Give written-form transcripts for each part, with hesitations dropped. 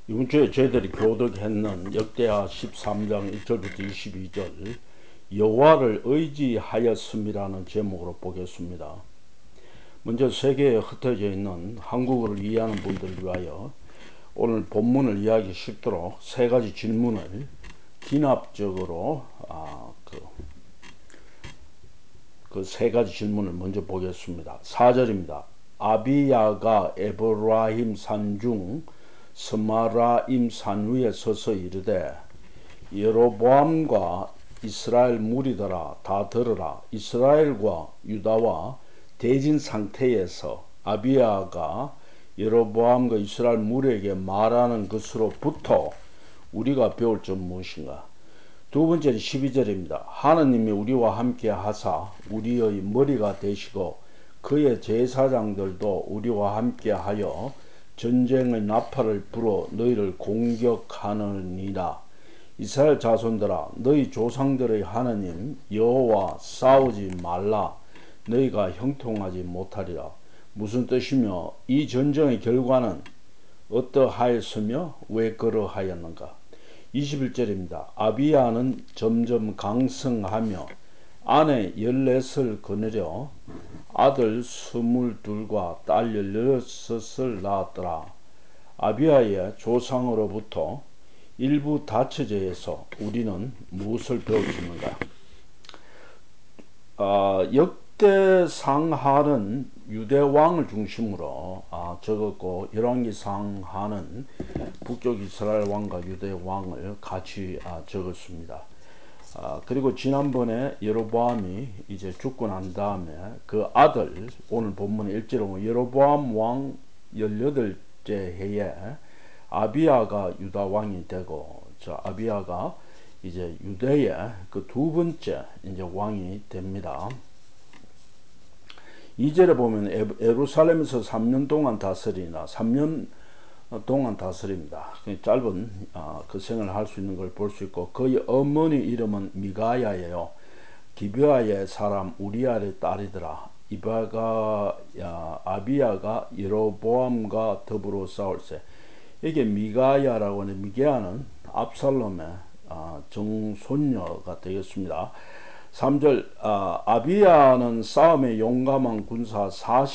이번 주에 저희들이 교독했는 역대하 13장 1절부터 22절 여호와를 의지하였음이라는 제목으로 보겠습니다. 먼저 세계에 흩어져 있는 한국어를 이해하는 분들을 위하여 오늘 본문을 이해하기 쉽도록 세 가지 질문을 기납적으로 그 세 가지 질문을 먼저 보겠습니다. 4절입니다. 아비야가 에브라임 산중 스마라임 산 위에 서서 이르되 여로보암과 이스라엘 무리들아 다 들으라. 이스라엘과 유다와 대진 상태에서 아비야가 여로보암과 이스라엘 무리에게 말하는 것으로부터 우리가 배울 점 무엇인가? 두 번째는 12절입니다. 하느님이 우리와 함께 하사 우리의 머리가 되시고 그의 제사장들도 우리와 함께 하여 전쟁의 나팔을 불어 너희를 공격하느니라. 이스라엘 자손들아 너희 조상들의 하느님 여호와 싸우지 말라. 너희가 형통하지 못하리라. 무슨 뜻이며 이 전쟁의 결과는 어떠하였으며 왜 그러하였는가? 21절입니다. 아비야는 점점 강성하며 아내 14을 거느려 아들 22과 딸 16을 낳았더라. 아비야의 조상으로부터 일부 다처제에서 우리는 무엇을 배울 수 있는가? 역대상하는 유대왕을 중심으로 적었고 열왕기상하는 북쪽 이스라엘 왕과 유대 왕을 같이 적었습니다. 그리고 지난번에 여로보암이 이제 죽고 난 다음에 그 아들, 오늘 본문 1절로 여로보암 왕 18째 해에 아비야가 유다 왕이 되고, 아비야가 이제 유대의 그 두 번째 이제 왕이 됩니다. 2절에 보면 예루살렘에서 3년 동안 다스리나 3년 동안 다스립니다. 짧은 그 생을 할 수 있는 걸 볼 수 있고, 그의 어머니 이름은 미가야예요. 기브아의 사람 우리아의 딸이더라. 아비야가 여로보암과 더불어 싸울세. 이게 미가야라고 하는, 미가야는 압살롬의 정손녀가 되겠습니다. 3절 아비야는 싸움에 용감한 군사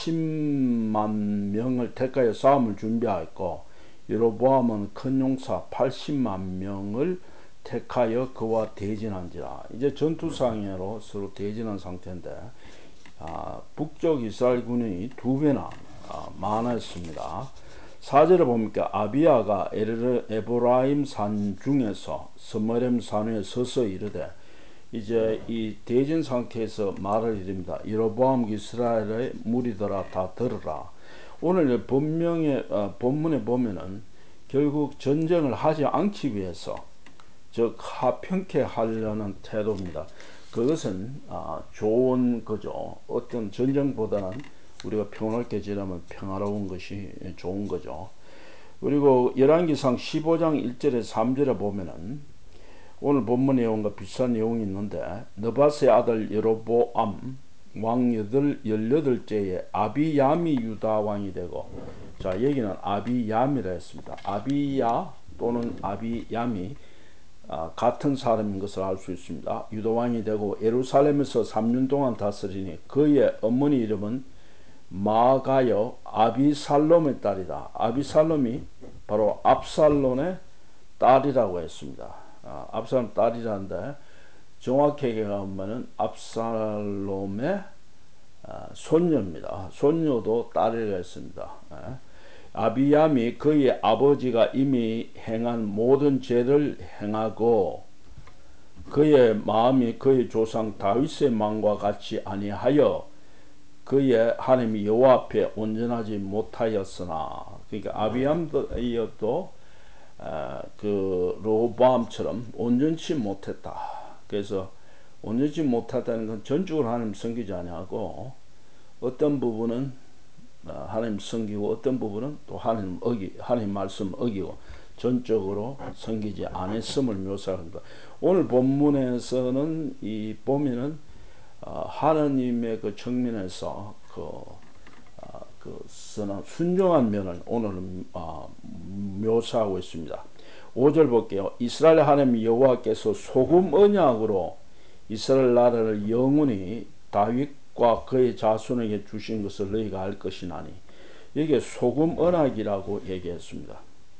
40만 명을 택하여 싸움을 준비하였고 여로보암은 큰 용사 80만 명을 택하여 그와 대진한지라. 이제 전투상으로 서로 대진한 상태인데 북쪽 이스라엘 군이 두 배나 많았습니다. 4절에 보니까 아비야가 에브라임 산 중에서 스마렘 산 위에 서서 이르되, 이제 이 대진 상태에서 말을 이릅니다. 여로보암 이스라엘의 무리들아 다 들으라. 오늘 본문에 보면은 결국 전쟁을 하지 않기 위해서, 즉 하평케 하려는 태도입니다. 그것은 좋은 거죠. 어떤 전쟁보다는 우리가 평화롭게 지내면 평화로운 것이 좋은 거죠. 그리고 열왕기상 15장 1절에 3절에 보면은 오늘 본문 내용과 비슷한 내용이 있는데, 느바스의 아들 여로보암 왕 18째에 아비야미 유다 왕이 되고, 자 여기는 아비야미라 했습니다. 아비야 또는 아비야미 같은 사람인 것을 알 수 있습니다. 유다 왕이 되고 예루살렘에서 3년 동안 다스리니 그의 어머니 이름은 마가여 아비살롬의 딸이다. 아비살롬이 바로 압살롬의 딸이라고 했습니다. 압살롬 딸이라는데 정확하게 가면은 압살롬의 손녀입니다. 손녀도 딸이라고 했습니다. 아비야미 그의 아버지가 이미 행한 모든 죄를 행하고 그의 마음이 그의 조상 다윗의 마음과 같이 아니하여 그의 하나님 여호와 앞에 온전하지 못하였으나, 그러니까 아비야도 그 로보암처럼 온전치 못했다. 그래서 온전치 못했다는 건 전적으로 하나님 섬기지 아니하고 어떤 부분은 하나님 섬기고 어떤 부분은 또 하나님 말씀 어기고 전적으로 섬기지 않았음을 묘사합니다. 오늘 본문에서는 보면은 하나님의 그 측면에서 선한 순종한 면을 오늘은 묘사하고 있습니다. 5절 볼게요. 이스라엘 하나님 여호와께서 소금 언약으로 이스라엘 나라를 영원히 다윗과 그의 자손에게 주신 것을 너희가 알 것이나니, 여기에 소금 언약이라고 얘기했습니다.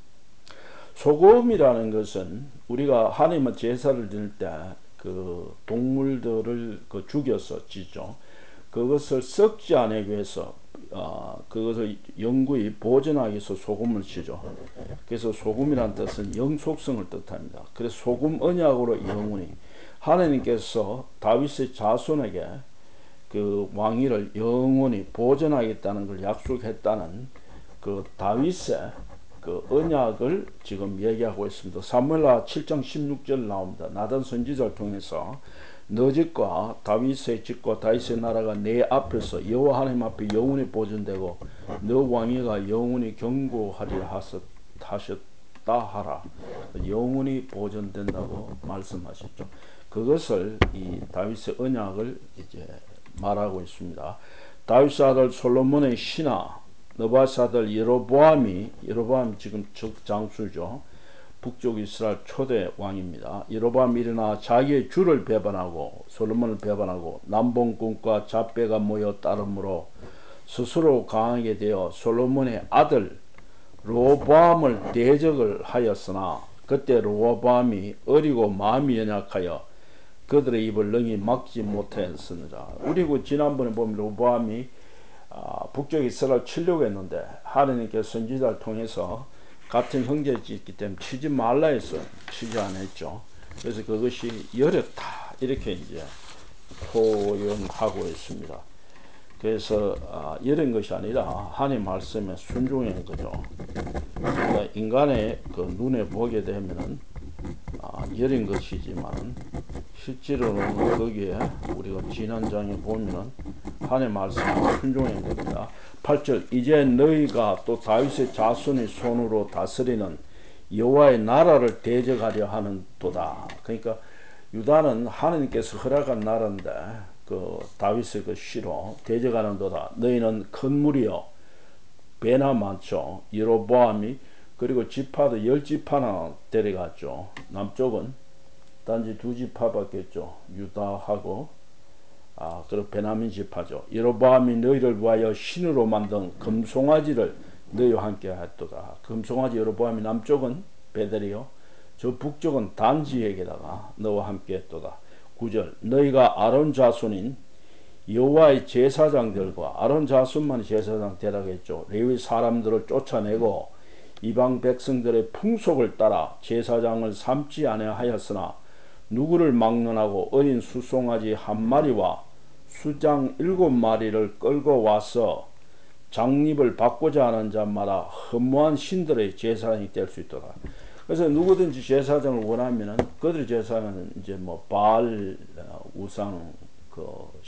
소금이라는 것은 우리가 하나님의 제사를 드릴 때 그 동물들을 죽여서 지죠. 그것을 썩지 않기 위해서 그것을 영구히 보존하기 위해서 소금을 치죠. 그래서 소금이란 뜻은 영속성을 뜻합니다. 그래서 소금 언약으로 영원히 하나님께서 다윗의 자손에게 그 왕위를 영원히 보존하겠다는 걸 약속했다는 그 다윗의 그 언약을 지금 얘기하고 있습니다. 사무엘하 7장 16절 나옵니다. 나단 선지자를 통해서 너 집과 다윗의 집과 다윗의 나라가 내 앞에서 여호와 하나님 앞에 영원히 보존되고 너 왕위가 영원히 경고하리라 하셨다 하라. 영원히 보존된다고 말씀하셨죠. 그것을 이 다윗의 언약을 이제 말하고 있습니다. 다윗의 아들 솔로몬의 신하 느바스 아들 여로보암이 지금 장수죠. 북쪽 이스라엘 초대 왕입니다. 여로보암이 일어나 자기의 주를 배반하고 솔로몬을 배반하고 남봉꾼과 잡배가 모여 따름으로 스스로 강하게 되어 솔로몬의 아들 르호보암을 대적을 하였으나 그때 르호보암이 어리고 마음이 연약하여 그들의 입을 능히 막지 못하였으니라. 우리 지난번에 보면 르호보암이 북쪽 이스라엘 치려고 했는데 하나님께서 선지자를 통해서 같은 형제였기 때문에 치지 말라 해서 치지 않았죠. 그래서 그것이 열렸다 이렇게 이제 표현하고 있습니다. 그래서 이런 것이 아니라 하나님 말씀에 순종한 거죠. 그러니까 인간의 그 눈에 보게 되면은 여린 것이지만 실제로는 거기에 우리가 지난 장에 보면은 하나님의 말씀에 순종한 겁니다. 8절 이제 너희가 또 다윗의 자손의 손으로 다스리는 여호와의 나라를 대적하려 하는 도다. 그러니까 유다는 하나님께서 허락한 나라인데 그 다윗의 그 시로 대적하는 도다. 너희는 큰 무리여 배나 많죠. 여로보암이 그리고 지파도 10지파나 데려갔죠. 남쪽은 단지 2지파밖에 없죠. 유다하고 그리고 베냐민 지파죠. 여로보암이 너희를 위하여 신으로 만든 금송아지를 너희와 함께 하였도다. 금송아지 여로보암이 남쪽은 베델이요, 저 북쪽은 단지에게다가 너와 함께 했도다. 9절 너희가 아론 자손인 여호와의 제사장들과 아론 자손만 제사장 되라고 했죠. 레위 사람들을 쫓아내고 이방 백성들의 풍속을 따라 제사장을 삼지 아니하였으나 누구를 막론하고 어린 수송아지 한 마리와 수장 7마리를 끌고 와서 장립을 받고자 하는 자마다 허무한 신들의 제사장이 될 수 있도다. 그래서 누구든지 제사장을 원하면은 그들 제사장은 이제 뭐 바알 우상 그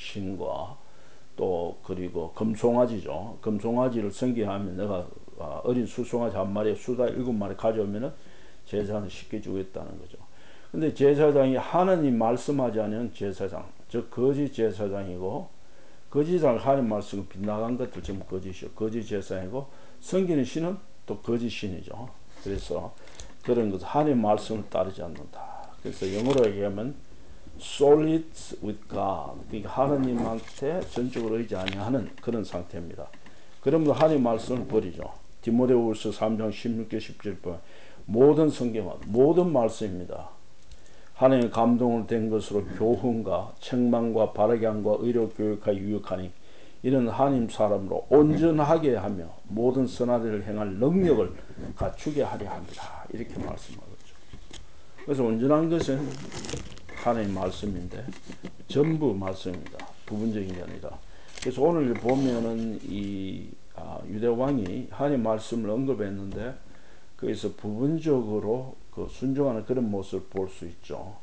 신과 또 그리고 금송아지죠. 금송아지를 섬기하면 내가 어린 수송아지 한 마리에 수다 7마리 가져오면은 제사는 쉽게 주겠다는 거죠. 근데 제사장이 하나님 말씀하지 않은 제사장, 즉 거짓 제사장이고, 거짓을 하나님 말씀을 빗나간 것들 지금 거짓이요, 거짓 제사장이고, 섬기는 신은 또 거짓 신이죠. 그래서 그런 것 하나님 말씀을 따르지 않는다. 그래서 영어로 얘기하면 solid with God, 그러니까 하나님한테 전적으로 의지 아니하는 그런 상태입니다. 그러면 하나님 말씀을 버리죠. 디모데후서 3장 16절 17절 보면 모든 성경은 모든 말씀입니다. 하나님의 감동을 된 것으로 교훈과 책망과 바르게 함과 의로 교육하여 유익하니 이는 하나님 사람으로 온전하게 하며 모든 선한 일을 행할 능력을 갖추게 하려 합니다. 이렇게 말씀하죠. 그래서 온전한 것은 하나님 말씀인데 전부 말씀입니다. 부분적인 게 아니라. 그래서 오늘 보면은 이 유대 왕이 하나님 말씀을 언급했는데 그래서 부분적으로 그 순종하는 그런 모습을 볼 수 있죠.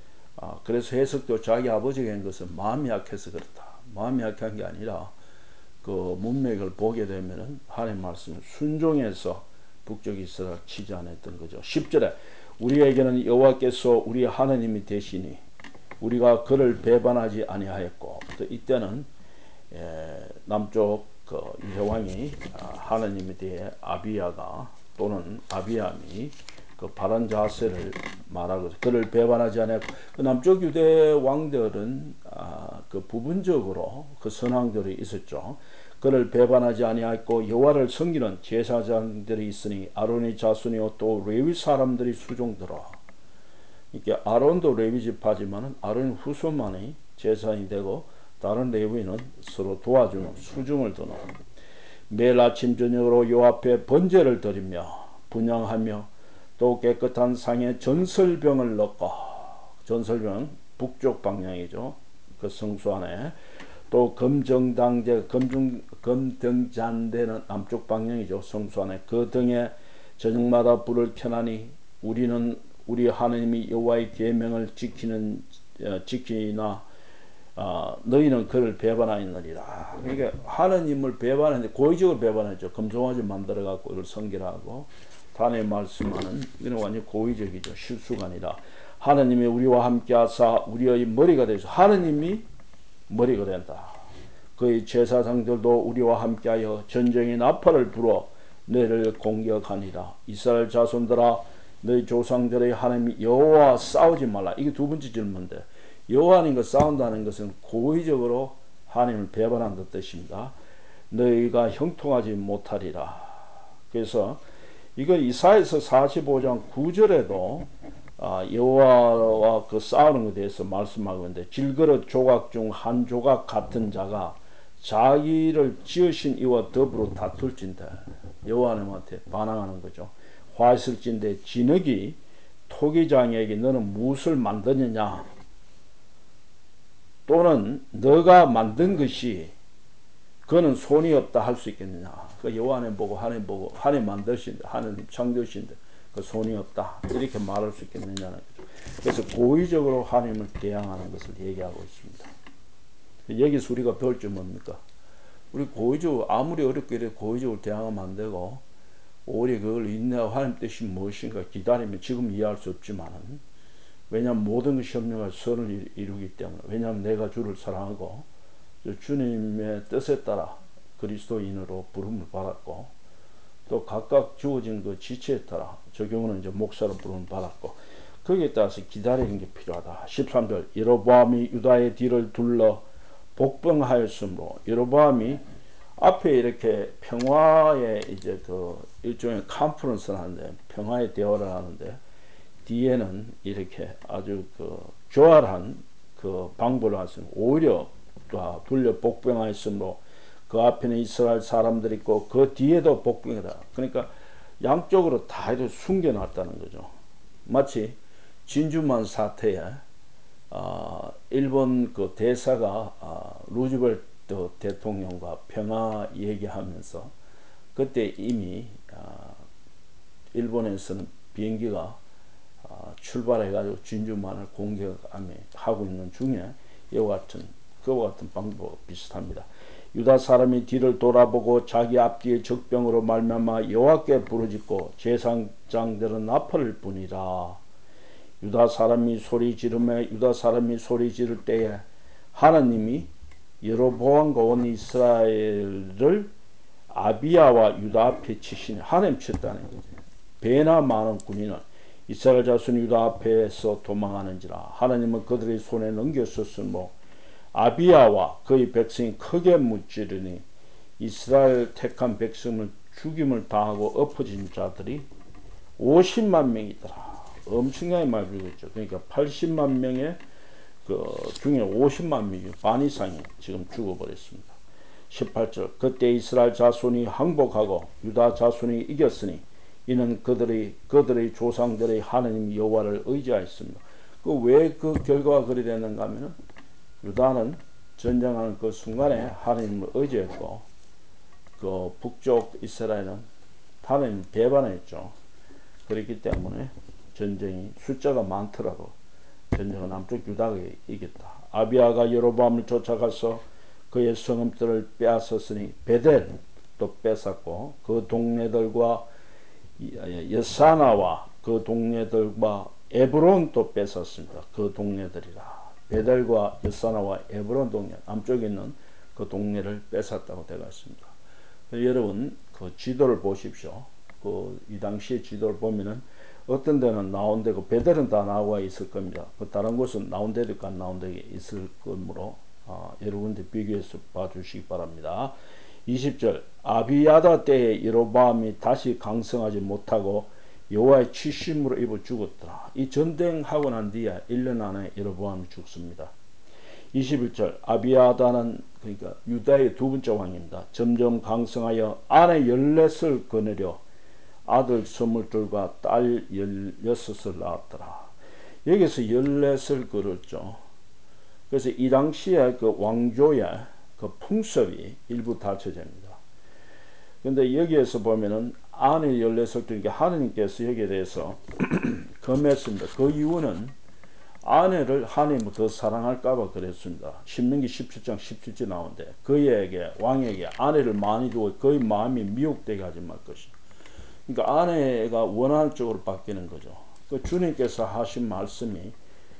그래서 해석도 자기 아버지가 한 것은 마음이 약해서 그렇다. 마음이 약한 게 아니라 그 문맥을 보게 되면은 하나님 말씀을 순종해서 북쪽 이스라엘 치지 않았던 거죠. 10절에 우리에게는 여호와께서 우리 하나님이 되시니 우리가 그를 배반하지 아니하였고, 또 이때는 남쪽 그 유대왕이 하나님에 대해 아비야가 또는 아비암이 그 바른 자세를 말하고 그를 배반하지 않았고 그 남쪽 유대 왕들은 그 부분적으로 그 선왕들이 있었죠. 그를 배반하지 아니하였고 여호와를 섬기는 제사장들이 있으니 아론의 자손이요 또 레위 사람들이 수종들어. 이게 아론도 레위 지파지만은 아론 후손만이 제사장이 되고 다른 레위는 서로 도와주는 수중을 두는 매일 아침 저녁으로 여호와 앞에 번제를 드리며 분향하며 또 깨끗한 상에 전설병을 넣고 전설병 북쪽 방향이죠. 그 성수 안에 또 금등잔대는 남쪽 방향이죠. 성수 안에 그 등에 저녁마다 불을 켜나니 우리는 우리 하나님이 여호와의 계명을 지키나 너희는 그를 배반하였느니라. 그러니까 하나님을 배반했는데 고의적으로 배반했죠. 금송아지 만들어갖고 이걸 성결하고 단의 말씀하는 이건 완전 고의적이죠. 실수가 아니라 하나님이 우리와 함께 하사 우리의 머리가 되서 하나님이 머리가 된다. 그의 제사장들도 우리와 함께하여 전쟁의 나팔을 불어 너희를 공격하니라. 이스라엘 자손들아 너희 조상들의 하나님 여호와 싸우지 말라. 이게 두 번째 질문인데 여호와님과 싸운다는 것은 고의적으로 하나님을 배반한 뜻입니다. 너희가 형통하지 못하리라. 그래서 이거 이사야서 45장 9절에도 여호와와 그 싸우는 것에 대해서 말씀하고 있는데 질그릇 조각 중 한 조각 같은 자가 자기를 지으신 이와 더불어 다툴진대. 여호와님한테 반항하는 거죠. 화 있을진대 진흙이 토기장에게 너는 무엇을 만드느냐 또는 너가 만든 것이 그는 손이 없다 할 수 있겠느냐. 그 여호와님 보고 하나님 보고 하나님 만드신데 하나님 창조신데 그 손이 없다 이렇게 말할 수 있겠느냐는 거죠. 그래서 고의적으로 하나님을 대항하는 것을 얘기하고 있습니다. 여기서 우리가 배울 점 뭡니까? 우리 고의적으로 아무리 어렵게 이래 고의적으로 대항하면 안 되고 오히려 그걸 인내하고 하나님 뜻이 무엇인가 기다리면 지금 이해할 수 없지만은 왜냐하면 모든 것이 협력할 선을 이루기 때문에 왜냐하면 내가 주를 사랑하고 주님의 뜻에 따라 그리스도인으로 부름을 받았고 또 각각 주어진 그 지체에 따라 저 경우는 이제 목사로 부름을 받았고 거기에 따라서 기다리는 게 필요하다. 13절 여로보암이 유다의 뒤를 둘러 복병하였으므로 여로보암이 앞에 이렇게 평화의 이제 그 일종의 컨퍼런스를 하는데 평화의 대화를 하는데 뒤에는 이렇게 아주 그 교활한 그 방법을 하시는 오히려 둘려 복병하였으므로 그 앞에는 이스라엘 사람들이 있고 그 뒤에도 복병이다. 그러니까 양쪽으로 다 숨겨놨다는 거죠. 마치 진주만 사태에 일본 그 대사가 루즈벨트 대통령과 평화 얘기하면서 그때 이미 일본에서는 비행기가 출발해가지고 진주만을 공격하고 있는 중에 이와 같은 방법 비슷합니다. 유다 사람이 뒤를 돌아보고 자기 앞뒤의 적병으로 말미암아 여호와께 부르짖고 제사장들은 나팔을 부니라. 유다 사람이 소리 지를 때에 하나님이 여로보암과 온 이스라엘을 아비야와 유다 앞에 치시니 하나님 쳤다는 거죠. 배나 많은 군인은 이스라엘 자손 유다 앞에서 도망하는지라. 하나님은 그들의 손에 넘겼었으므로 아비야와 그의 백성이 크게 무찌르니 이스라엘 택한 백성을 죽임을 당하고 엎어진 자들이 50만 명이더라. 엄청나게 많이 죽었죠. 그러니까 80만 명의 그 중에 50만 명이 반 이상이 지금 죽어버렸습니다. 18절 그때 이스라엘 자손이 항복하고 유다 자손이 이겼으니 이는 그들의 조상들의 하나님 여호와를 의지하였습니다. 그 왜 그 결과가 그리 됐는가 하면은 유다는 전쟁하는 그 순간에 하나님을 의지했고 그 북쪽 이스라엘은 하나님 배반했죠. 그렇기 때문에 전쟁이 숫자가 많더라도 전쟁은 남쪽 유다가 이겼다. 아비야가 여로보암을 쫓아가서 그의 성읍들을 빼앗았으니 베델도 뺏었고 그 동네들과 여사나와 그 동네들과 에브론도 뺏었습니다. 그 동네들이라. 베델과 여사나와 에브론 동네 남쪽에 있는 그 동네를 뺏었다고 되어 있습니다. 여러분 그 지도를 보십시오. 그 이 당시의 지도를 보면은 어떤 데는 나온 데고 배들은 다 나와 있을 겁니다. 그 다른 곳은 나온 데도 있고 안 나온 데 있을 거므로 여러 군데 비교해서 봐주시기 바랍니다. 20절 아비야다 때에 여로보암이 다시 강성하지 못하고 여호와의 치심으로 입어 죽었더라. 이 전쟁하고 난 뒤에 1년 안에 여로보암이 죽습니다. 21절 아비야다는 그러니까 유다의 두 번째 왕입니다. 점점 강성하여 아내 14을 거느려 아들 22과 딸 16을 낳았더라. 여기서 14을 거렸죠. 그래서 이 당시에 그 왕조의 그 풍습이 일부 다쳐집니다. 근데 여기에서 보면은 아내 14을 두니까 하느님께서 여기에 대해서 금했습니다. 그 이유는 아내를 하나님을 더 사랑할까봐 그랬습니다. 신명기 17장 17절 나오는데 그에게 왕에게 아내를 많이 두어 그의 마음이 미혹되게 하지 말 것이다. 그러니까 아내가 원하는 쪽으로 바뀌는 거죠. 그 주님께서 하신 말씀이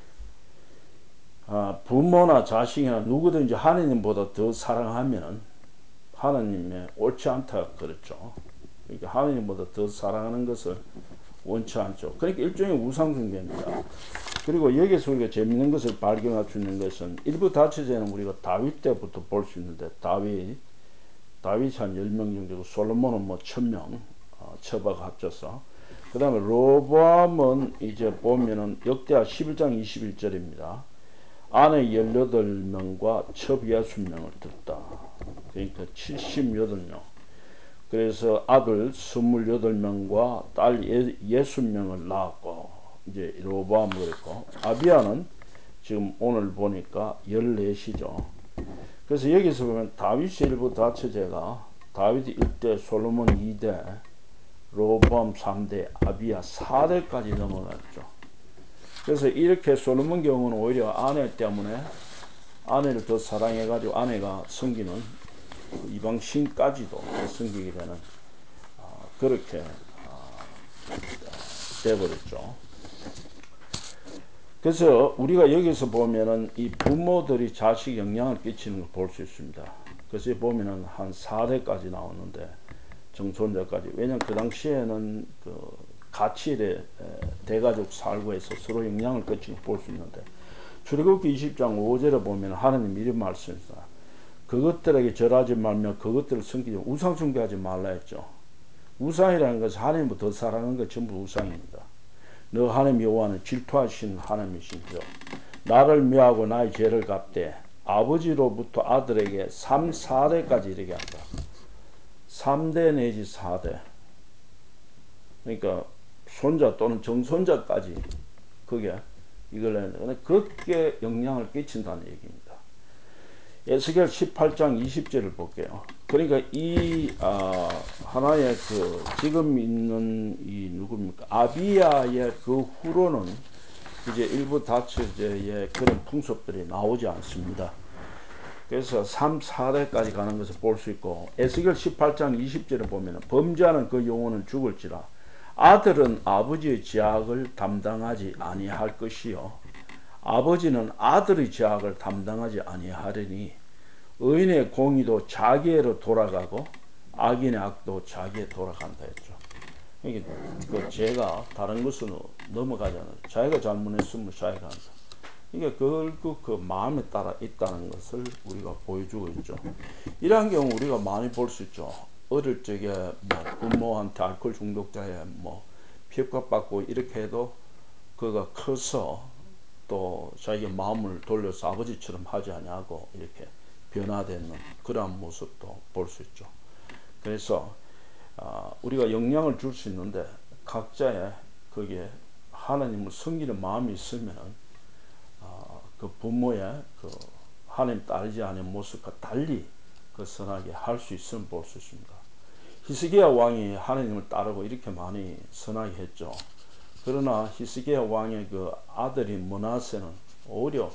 부모나 자식이나 누구든지 하나님보다 더 사랑하면 하나님의 옳지 않다 그랬죠. 그러니까 하나님보다 더 사랑하는 것을 원치 않죠. 그러니까 일종의 우상숭배입니다. 그리고 여기서 우리가 재밌는 것을 발견할 수 있는 것은 일부 다처제는 우리가 다윗 때부터 볼 수 있는데 다윗이 한 10명 정도고 솔로몬은 뭐 1000명 처바가 합쳐서 그 다음에 로보암은 이제 보면은 역대하 11장 21절입니다. 아내 18명과 첩 60명을 뒀다. 그러니까 78명. 그래서 아들 28명과 딸 60명을 낳았고 이제 로보암 그랬고 아비야는 지금 오늘 보니까 14시죠. 그래서 여기서 보면 다윗 일부 다처제가 다윗 1대, 솔로몬 2대, 로보암 3대, 아비야 4대까지 넘어갔죠. 그래서 이렇게 솔로몬 경우는 오히려 아내 때문에 아내를 더 사랑해가지고 아내가 섬기는 이방 신까지도 섬기게 되는 그렇게 돼버렸죠. 그래서 우리가 여기서 보면은 이 부모들이 자식 영향을 끼치는 걸 볼 수 있습니다. 그래서 보면은 한 4대까지 나오는데 정손자까지. 왜냐면 그 당시에는 그 같이 대가족 살고 해서 서로 영향을 끼치는 걸 볼 수 있는데 출애굽기 20장 5절에 보면 하나님 이런 말씀입니다. 그것들에게 절하지 말며 그것들을 섬기지 우상 숭배하지 말라 했죠. 우상이라는 것은 하나님을 더 사랑하는 것 전부 우상입니다. 너 하나님 여호와는 질투하신 하나님이신지요. 나를 묘하고 나의 죄를 갚되 아버지로부터 아들에게 3, 4대까지 이르게 한다. 3대 내지 4대. 그러니까 손자 또는 정손자까지 그게 이걸 했는데 그렇게 영향을 끼친다는 얘기입니다. 에스겔 18장 20절을 볼게요. 그러니까 이 하나의 그 지금 있는 이 누굽니까 아비야의 그 후로는 이제 일부 다처제의 그런 풍습들이 나오지 않습니다. 그래서 3, 4대까지 가는 것을 볼 수 있고 에스겔 18장 20절을 보면 범죄하는 그 영혼은 죽을지라 아들은 아버지의 죄악을 담당하지 아니할 것이요 아버지는 아들의 죄악을 담당하지 아니하리니 의인의 공의도 자기애로 돌아가고 악인의 악도 자기에 돌아간다 했죠. 이게 그 죄가 다른 것으로 넘어가잖아요. 자기가 잘못했으면 자기가 한다. 이게 결국 그 마음에 따라 있다는 것을 우리가 보여주고 있죠. 이러한 경우 우리가 많이 볼 수 있죠. 어릴 적에 뭐 부모한테 알코올 중독자에 뭐 피해받고 이렇게 해도 그가 커서 또 자기의 마음을 돌려서 아버지처럼 하지 아니하고 이렇게 변화되는 그러한 모습도 볼 수 있죠. 그래서 우리가 영향을 줄 수 있는데 각자의 거기에 하나님을 섬기는 마음이 있으면 그 부모의 그 하나님 따르지 않은 모습과 달리 그 선하게 할 수 있으면 볼 수 있습니다. 히스기야 왕이 하나님을 따르고 이렇게 많이 선하게 했죠. 그러나 히스기야 왕의 그 아들이 므낫세는 오히려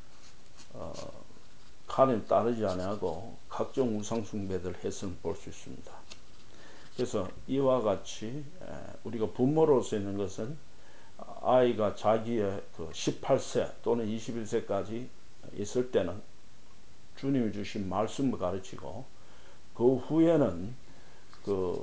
하나님 따르지 아니하고 각종 우상 숭배를 했음을 볼 수 있습니다. 그래서 이와 같이 우리가 부모로서 있는 것은 아이가 자기의 그 18세 또는 21세까지 있을 때는 주님이 주신 말씀을 가르치고 그 후에는 그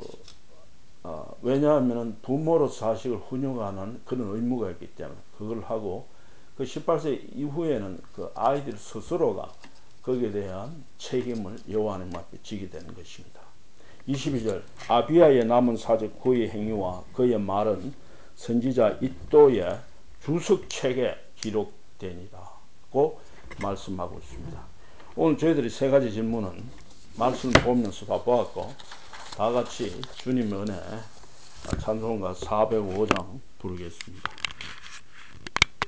왜냐하면 부모로서 자식을 훈육하는 그런 의무가 있기 때문에 그걸 하고, 그 18세 이후에는 그 아이들 스스로가 거기에 대한 책임을 여호와 하나님 앞에 지게 되는 것입니다. 22절 아비야의 남은 사적 그의 행위와 그의 말은 선지자 이도의 주석책에 기록되니라고 말씀하고 있습니다. 오늘 저희들이 세 가지 질문은 말씀을 보면서 다 보았고, 다 같이 주님의 은혜 찬송가 405장 부르겠습니다.